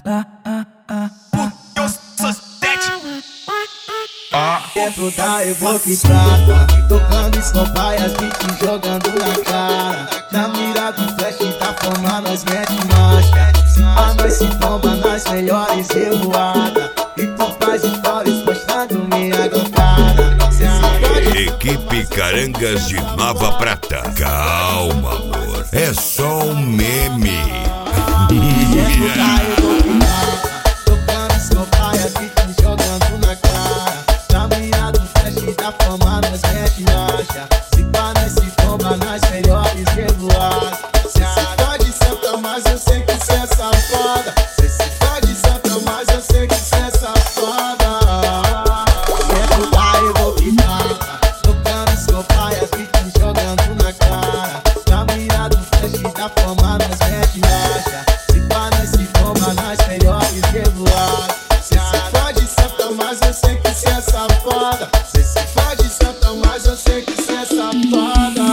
Dentro da Evoque Prata, tocando escobaia, as beats jogando na cara. Na mira do flash da fama nós mete marcha. A nós se tomba nas melhores revoadas. E tu faz stories postando minha gocada. Equipe Carangas de Nova Prata. Calma, amor, é só um meme. Dentro da Evoque Prata, tocando escobaia, as beats jogando na cara. Na mira do flash da fama nós mete marcha. Se pá nós se tomba nas melhores revoadas. Cê se pode santa, mas eu sei que cê é safada. Cê se pode santa, mas eu sei que cê é safada. Dentro da Evoque Prata, tocando escobaia, as beats jogando na cara. Na mira do flash da fama nós mete marcha. Se pá nós se tomba nas melhores revoadas. Cê se pode santa, mas eu sei que cê é safada. Cê se pode santa, mas eu sei que cê é safada.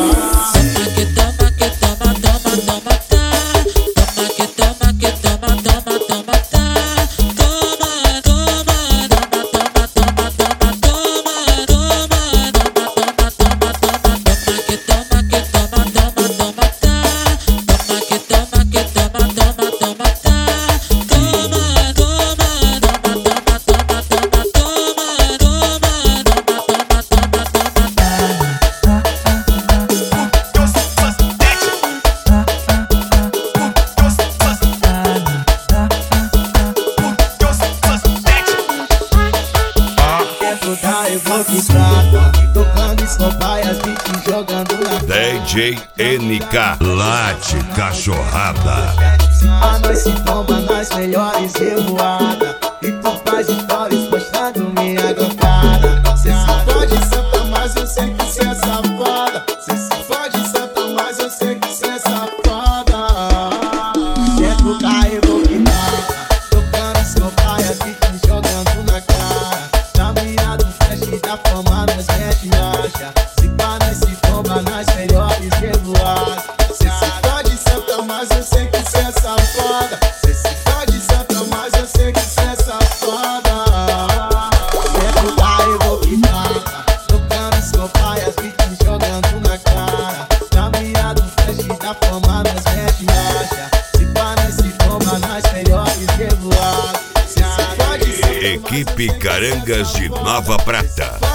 Da Evoque Prata, tocando escobaia, as beats jogando na DJ NK Late Cachorrada. A nós se tomba nas melhores revoadas. E tu faz stories postando minha gocada. Cê se pode santa, mas eu sei que cê é safada. Cê se pode santa, mas eu sei que cê é safada. Dentro da Evoque Prata, tocando escobaia, as beats jogando na cara. Na mira do flash da fama nós mete marcha. Se pá nós se tomba nas melhores revoadas. Cê se pode santa, mas eu sei que cê é safada. Cê se pode santa, mas eu sei que cê é safada. Dentro da Evoque Prata, tocando escobaia, as beats jogando na cara. Na mira do flash da fama nós mete marcha. Se pá nós se tomba nas melhores revoadas. Cê se pode santa, Equipe Carangas de Nova Prata.